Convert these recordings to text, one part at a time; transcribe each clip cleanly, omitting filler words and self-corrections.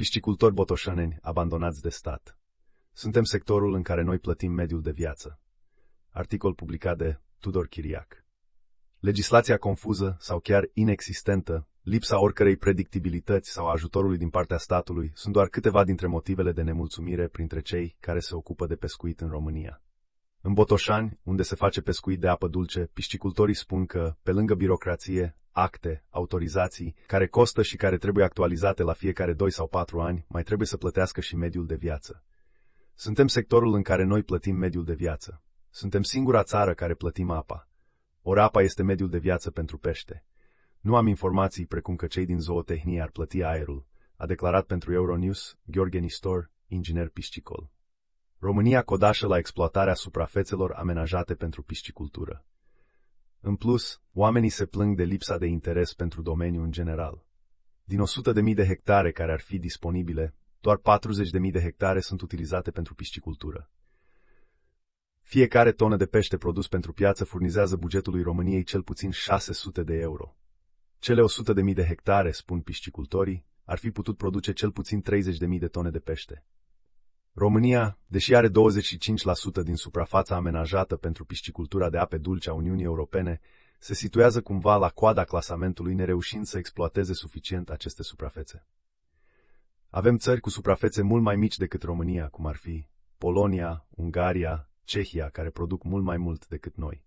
Piscicultori botoșaneni abandonați de stat. Suntem sectorul în care noi plătim mediul de viață. Articol publicat de Tudor Chiriac. Legislația confuză sau chiar inexistentă, lipsa oricărei predictibilități sau ajutorului din partea statului sunt doar câteva dintre motivele de nemulțumire printre cei care se ocupă de pescuit în România. În Botoșani, unde se face pescuit de apă dulce, piscicultorii spun că, pe lângă birocrație, acte, autorizații, care costă și care trebuie actualizate la fiecare 2 sau 4 ani, mai trebuie să plătească și mediul de viață. Suntem sectorul în care noi plătim mediul de viață. Suntem singura țară care plătim apa. Ori apa este mediul de viață pentru pește. Nu am informații precum că cei din zootehnie ar plăti aerul, a declarat pentru Euronews Gheorghe Nistor, inginer piscicol. România codașă la exploatarea suprafețelor amenajate pentru piscicultură. În plus, oamenii se plâng de lipsa de interes pentru domeniul în general. Din 100.000 de hectare care ar fi disponibile, doar 40.000 de hectare sunt utilizate pentru piscicultură. Fiecare tonă de pește produs pentru piață furnizează bugetului României cel puțin 600 de euro. Cele 100.000 de hectare, spun piscicultorii, ar fi putut produce cel puțin 30.000 de tone de pește. România, deși are 25% din suprafața amenajată pentru piscicultura de ape dulce a Uniunii Europene, se situează cumva la coada clasamentului, nereușind să exploateze suficient aceste suprafețe. Avem țări cu suprafețe mult mai mici decât România, cum ar fi Polonia, Ungaria, Cehia, care produc mult mai mult decât noi.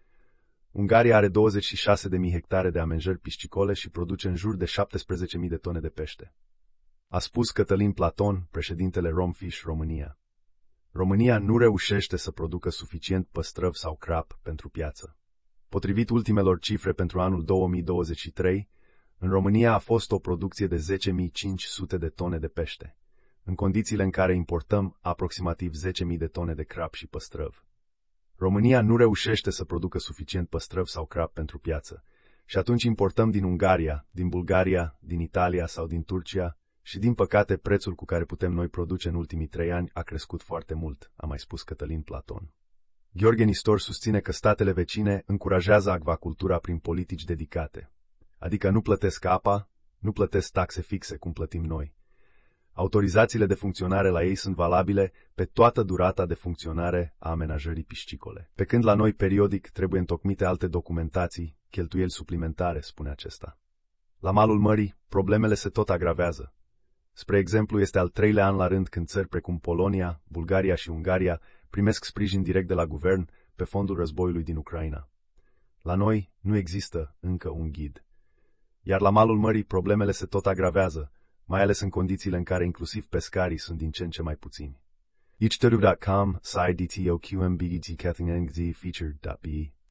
Ungaria are 26.000 hectare de amenajări piscicole și produce în jur de 17.000 de tone de pește. A spus Cătălin Platon, președintele Romfish România. România nu reușește să producă suficient păstrăv sau crap pentru piață. Potrivit ultimelor cifre pentru anul 2023, în România a fost o producție de 10.500 de tone de pește, în condițiile în care importăm aproximativ 10.000 de tone de crap și păstrăv. România nu reușește să producă suficient păstrăv sau crap pentru piață, și atunci importăm din Ungaria, din Bulgaria, din Italia sau din Turcia, și din păcate prețul cu care putem noi produce în ultimii 3 ani a crescut foarte mult, a mai spus Cătălin Platon. Gheorghe Nistor susține că statele vecine încurajează acvacultura prin politici dedicate, adică nu plătesc apa, nu plătesc taxe fixe cum plătim noi. Autorizațiile de funcționare la ei sunt valabile pe toată durata de funcționare a amenajării piscicole, pe când la noi periodic trebuie întocmite alte documentații, cheltuieli suplimentare, spune acesta. La malul mării, problemele se tot agravează. Spre exemplu, este al 3-lea an la rând când țări precum Polonia, Bulgaria și Ungaria primesc sprijin direct de la guvern pe fondul războiului din Ucraina. La noi nu există încă un ghid. Iar la malul mării problemele se tot agravează, mai ales în condițiile în care inclusiv pescarii sunt din ce în ce mai puțini. Ichturu.com, side DTOQMBET Featured.be